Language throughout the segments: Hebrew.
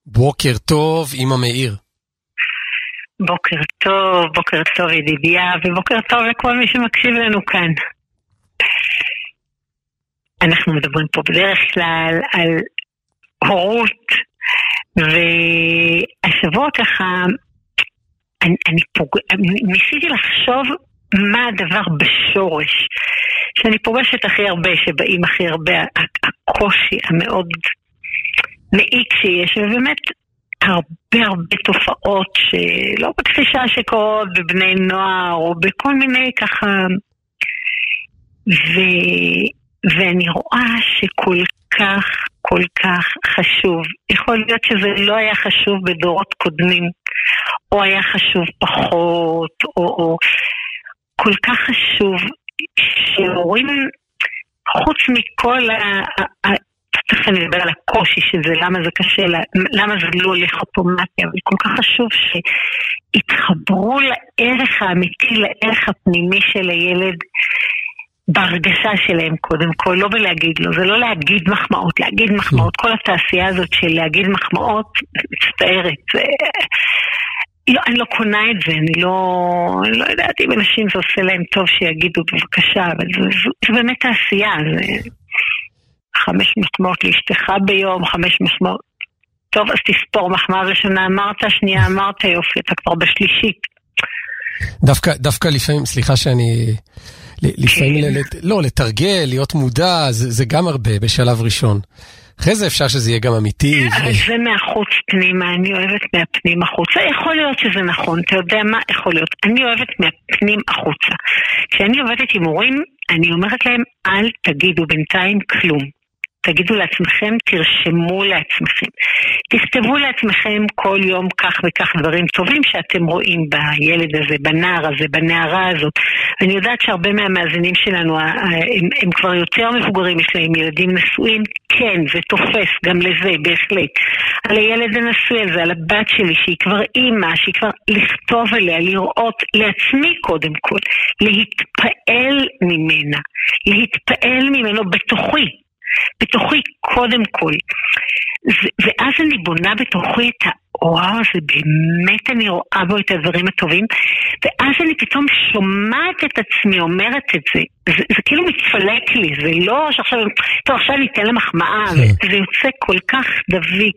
בוקר טוב, אמא מאיר. בוקר טוב ידידיה, ובוקר טוב לכל מי שמקשיב לנו כאן. אנחנו מדברים פה בדרך כלל על הורות, והשבוע ככה, ניסיתי לחשוב מה הדבר בשורש, שאני פוגשת הכי הרבה, שבאים הכי הרבה, הקושי המאוד מעיק שיש, ובאמת הרבה תופעות שלא בכחישה שקורות בבני נוער, או בכל מיני ככה, ואני רואה כל כך חשוב. יכול להיות שזה לא היה חשוב בדורות קודמים, או היה חשוב פחות, או כל כך חשוב שהורים, חוץ מכל תכף אני מדבר על הקושי שזה, למה זה קשה, למה זה לא הולך אוטומטי, אבל כל כך חשוב שהתחברו לערך האמיתי, לערך הפנימי של הילד, בהרגשה שלהם קודם כל, לא בלהגיד לו, זה לא להגיד מחמאות, להגיד מחמאות, כל התעשייה הזאת של להגיד מחמאות, מצטערת, לא, אני לא קונה את זה, אני לא יודעת אם אנשים זה עושה להם טוב שיגידו בבקשה, אבל זה באמת תעשייה, זה 5 מחמאות לאשתך ביום, 5 מחמאות, טוב אז תספור, מחמאה ראשונה אמרת, שנייה אמרת, יופי, אתה כבר בשלישית. דווקא לפעמים, סליחה שאני, לפעמים, לא, לתרגל, להיות מודע, זה גם הרבה בשלב ראשון. אחרי זה אפשר שזה יהיה גם אמיתי. אבל זה מהחוץ פנימה, אני אוהבת מהפנים החוצה. יכול להיות שזה נכון, אתה יודע מה? יכול להיות. אני אוהבת מהפנים החוצה. כשאני עובדת עם הורים, אני אומרת להם, אל תגידו בינתיים כלום. תגידו לעצמכם, תרשמו לעצמכם. תכתבו לעצמכם כל יום כך וכך דברים טובים שאתם רואים בילד הזה, בנער הזה, בנערה הזאת. אני יודעת שהרבה מהמאזינים שלנו, הם כבר יותר מבוגרים, יש להם ילדים נשואים, כן, זה תופס גם לזה, בהחלט. על הילד הנשוי הזה, על הבת שלי, שהיא כבר אימא, שהיא כבר לכתוב עליה, לראות לעצמי קודם כל, להתפעל ממנה, להתפעל ממנו בתוכי קודם כל, ואז אני בונה בתוכי את וואו, זה באמת אני רואה בו את הדברים הטובים, ואז אני פתאום שומעת את עצמי אומרת את זה, זה כאילו מתפלק לי, זה לא שעכשיו, טוב עכשיו אני אתן לה מחמאה, זה יוצא כל כך דביק,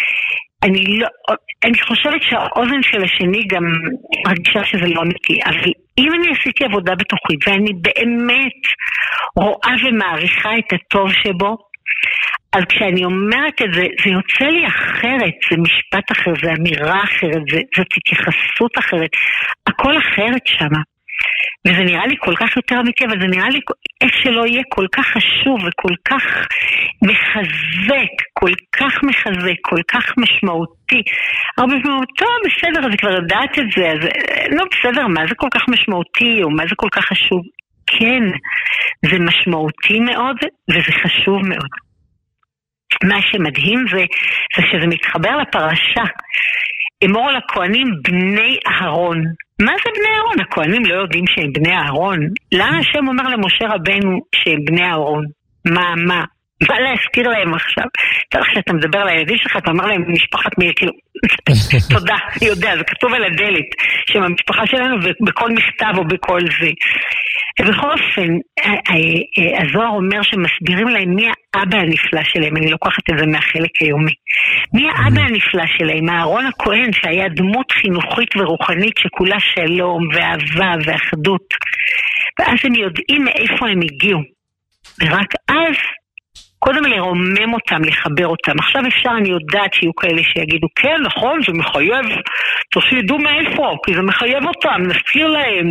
אני חושבת שהאוזן של השני גם מרגישה שזה לא אמיתי, אבל אם אני עשיתי עבודה בתוכי, ואני באמת רואה ומעריכה את הטוב שבו, אז כשאני אומרת את זה, זה יוצא לי אחרת, זה משפט אחר, זה אמירה אחרת, זאת התייחסות אחרת, הכל אחרת שמה. וזה נראה לי כל כך יותר אמיתי, אבל זה נראה לי איך שלא יהיה כל כך חשוב וכל כך מחזק, כל כך משמעותי. הרבה פעמים, טוב, בסדר, אז כבר יודעת את זה, אז לא בסדר, מה זה כל כך משמעותי, או מה זה כל כך חשוב? כן, זה משמעותי מאוד, וזה חשוב מאוד. מה שמדהים זה שזה מתחבר לפרשה. אמור לכהנים בני אהרון. מה זה בני אהרון? הכהנים לא יודעים שהם בני אהרון. למה השם אומר למשה רבנו שהם בני אהרון? מה להזכיר להם עכשיו? צריך שאתה מדבר על הילדים שלך, אתה אומר להם משפחת מי, כאילו, תודה, אני יודע, זה כתוב על הדלת, שהם המשפחה שלנו בכל מכתב או בכל זה. ובכל אופן, הזוהר אומר שמסבירים להם מי האבא הנפלא שלהם, אני לוקחת את זה מהחלק היומי. מי האבא הנפלא שלהם? אהרון הכהן, שהיה דמות חינוכית ורוחנית שכולה שלום ואהבה ואחדות. ואז הם יודעים מאיפה הם הגיעו. ורק אז, קודם לרומם אותם, לחבר אותם. עכשיו אפשר, אני יודעת שיהיו כאלה שיגידו, כן, נכון, זה מחייב, תוסידו מאיפה, כי זה מחייב אותם, נזכיר להם,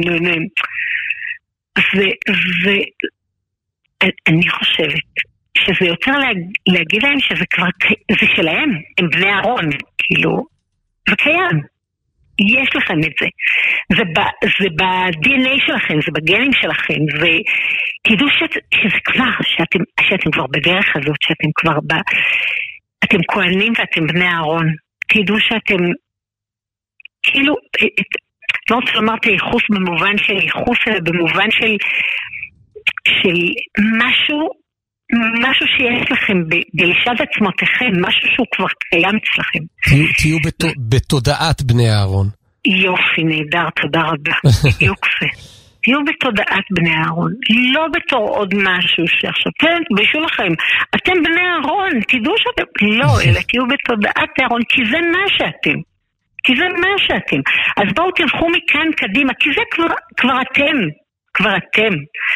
אני חושבת שזה יותר להגיד להם שזה כבר, זה שלהם, הם בני אהרון, כאילו, זה קיים, יש לכם את זה, זה ב-DNA שלכם, זה בגנים שלכם, ותדעו שזה כבר, שאתם כבר בדרך הזאת, שאתם כבר אתם כהנים ואתם בני אהרון, תדעו שאתם, כאילו, לא רוצה לומר את הייחוס במובן של ייחוס, אלא במובן של משהו משהו שיש לכם בלשד עצמותיכם, משהו שהוא כבר קיים אצלכם. תהיו בתודעת בני אהרון. יופי, נהדר, תודה רבה. בדיוק זה. תהיו בתודעת בני אהרון, לא בתור עוד משהו שעכשיו, תתביישו לכם, אתם בני אהרון, תדעו שאתם, לא, אלא תהיו בתודעת אהרון, כי זה מה שאתם. כי זה מה שאתם. אז בואו תלכו מכאן קדימה, כי זה כבר אתם. כבר אתם.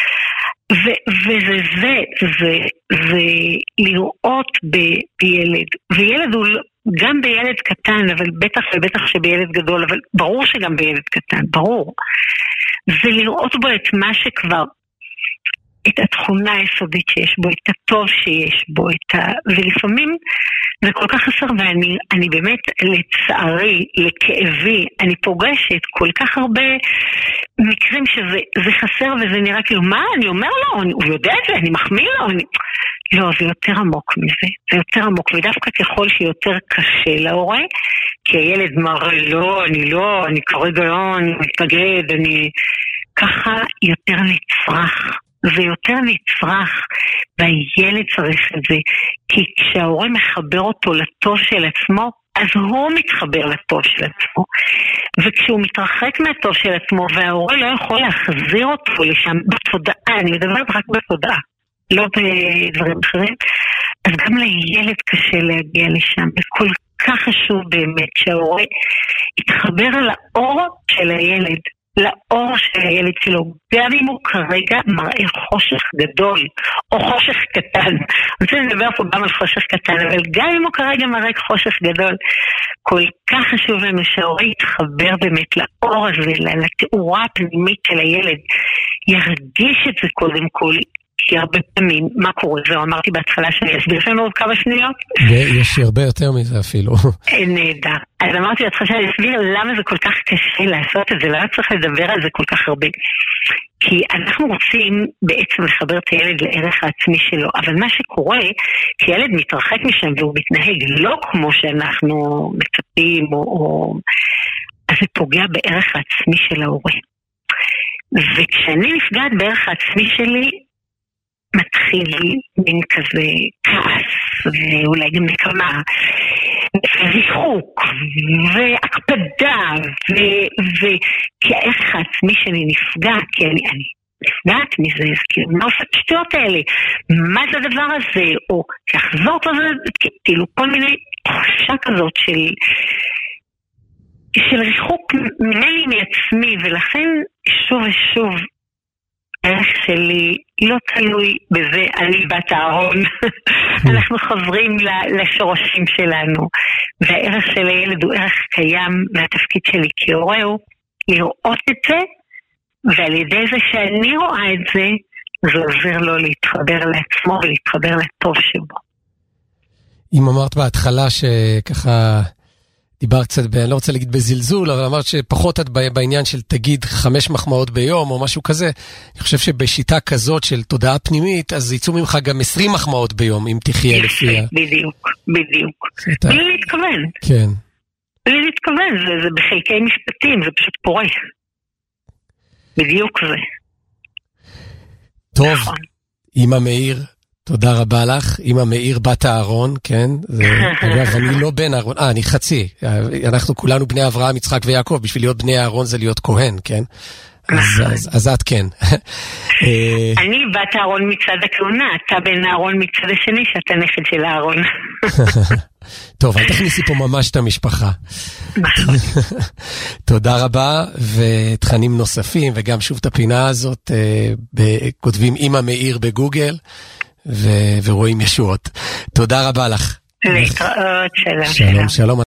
וזה לראות בילד. וילד הוא גם בילד קטן, אבל בטח ובטח שבילד גדול, אבל ברור שגם בילד קטן, ברור. זה לראות בו את מה שכבר, את התכונה היסודית שיש בו, את הטוב שיש בו, ולפעמים זה כל כך חסר, ואני באמת לצערי, לכאבי, אני פוגשת כל כך הרבה מקרים שזה חסר וזה נראה כאילו, מה? אני אומר לו, הוא יודע את זה, אני מחמיא לו, לא, זה יותר עמוק מזה, זה יותר עמוק, ודווקא ככל שיותר קשה להורה, כי הילד מראה, לא, אני כרגע לא, אני מתנגד, ככה יותר נצרך. זה יותר נצרך, והילד צריך את זה, כי כשההורה מחבר אותו לטוב של עצמו, אז הוא מתחבר לטוב של עצמו, וכשהוא מתרחק מהטוב של עצמו, וההורה לא יכול להחזיר אותו לשם בתודעה, אני מדברת רק בתודעה, לא בדברים אחרים, אז גם לילד קשה להגיע לשם, וכל כך חשוב באמת שההורה יתחבר על האור של הילד, לאור של הילד שלו, גם אם הוא כרגע מראה חושך גדול, או חושך קטן. אני רוצה לדבר פה גם על חושך קטן, אבל גם אם הוא כרגע מראה חושך גדול, כל כך חשוב לנו שההורה יתחבר באמת לאור הזה, לתאורה הפנימית של הילד, ירגיש את זה קודם כל, כי הרבה פעמים, מה קורה? זהו, אמרתי בהתחלה שאני אסביר לנו עוד כמה שניות. יש הרבה יותר מזה אפילו. נהדר. אז אמרתי בהתחלה שאני אסביר למה זה כל כך קשה לעשות את זה, למה צריך לדבר על זה כל כך הרבה. כי אנחנו רוצים בעצם לחבר את הילד לערך העצמי שלו, אבל מה שקורה, כי ילד מתרחק משם והוא מתנהג לא כמו שאנחנו מצפים, אז זה פוגע בערך העצמי של ההורה. וכשאני נפגעת בערך העצמי שלי, מתחיל מין כזה כעס, ואולי גם נקמה, וריחוק, והקפדה, כי הערך העצמי שלי נפגע, כי אני נפגעת מזה, מה עושה את השטויות האלה? מה זה הדבר הזה? או תחזור לזה, כאילו כל מיני תחושה כזאת של ריחוק ממני מעצמי, ולכן שוב ושוב, הערך שלי לא תלוי בזה, אני בת אהרון. אנחנו חוזרים לשורשים שלנו, והערך של הילד הוא ערך קיים, והתפקיד שלי כהורה הוא לראות את זה, ועל ידי זה שאני רואה את זה, זה עוזר לו להתחבר לעצמו ולהתחבר לטוב שבו. אם אמרת בהתחלה שככה דיברת קצת, אני לא רוצה להגיד בזלזול, אבל אמרת שפחות את בעניין של תגיד 5 מחמאות ביום או משהו כזה. אני חושב שבשיטה כזאת של תודעה פנימית, אז יצאו ממך גם 20 מחמאות ביום, אם תחיה לפיה. בדיוק. בלי להתכוון. כן. בלי להתכוון, זה בחלקי משפטים, זה פשוט פורה. בדיוק זה. טוב, אמא מאיר, תודה רבה לך, אמא מאיר בת אהרון, כן? אגב, אני לא בן אהרון, אני חצי. אנחנו כולנו בני אברהם, יצחק ויעקב, בשביל להיות בני אהרון זה להיות כהן, כן? אז את כן. אני בת אהרון מצד הכהונה, אתה בן אהרון מצד השני, שאתה נכד של אהרון. טוב, אל תכניסי פה ממש את המשפחה. תודה רבה, ותכנים נוספים, וגם שוב את הפינה הזאת, כותבים אמא מאיר בגוגל, ורואים ישועות. תודה רבה לך. להתראות, שלום. שלום.